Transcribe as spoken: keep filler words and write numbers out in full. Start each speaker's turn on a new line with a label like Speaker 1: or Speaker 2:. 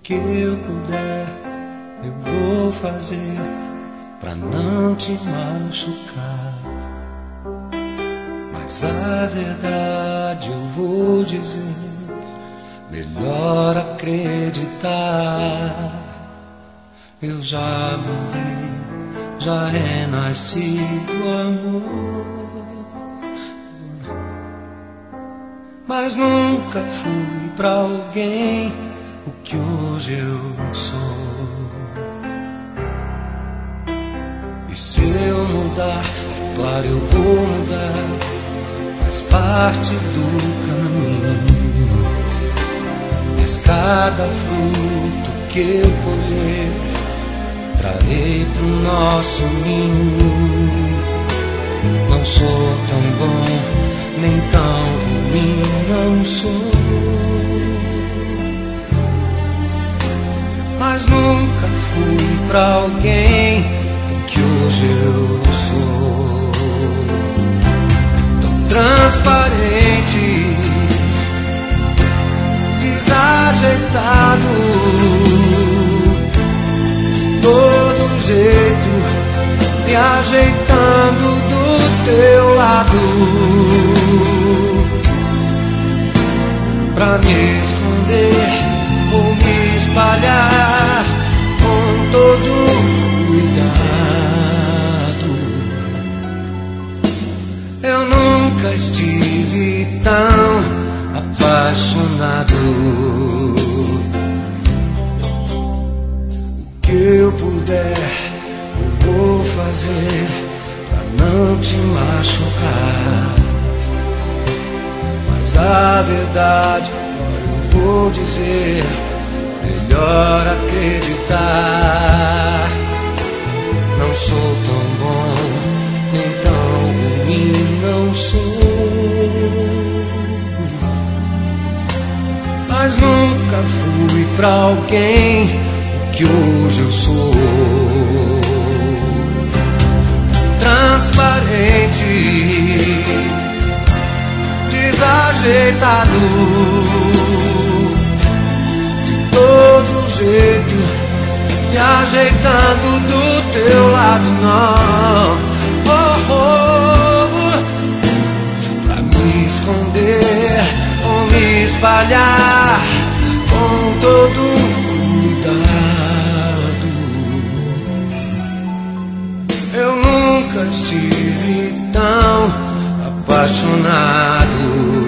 Speaker 1: que eu puder, eu vou fazer pra não te machucar. Mas a verdade eu vou dizer, melhor acreditar. Eu já morri, já renasci do amor, mas nunca fui pra alguém o que hoje eu sou. E se eu mudar, é claro eu vou mudar, faz parte do caminho. Mas cada fruto que eu colher, trarei pro nosso ninho. Não sou tão bom, nem tão ruim, não sou, mas nunca fui pra alguém que hoje eu sou. Tão transparente, desajeitado, de todo jeito, me ajeitando do teu lado, pra me esconder ou me espalhar com todo cuidado. Eu nunca estive tão apaixonado. O que eu puder, eu vou fazer pra não te machucar. Mas a verdade agora eu vou dizer, melhor acreditar. Não sou tão bom, nem tão ruim, não sou, mas nunca fui pra alguém que hoje eu sou. Transparente, desajeitado, de todo jeito, me ajeitando do teu lado, não. Oh, oh, pra me esconder ou me espalhar com todo cuidado. Eu nunca estive tão apaixonado.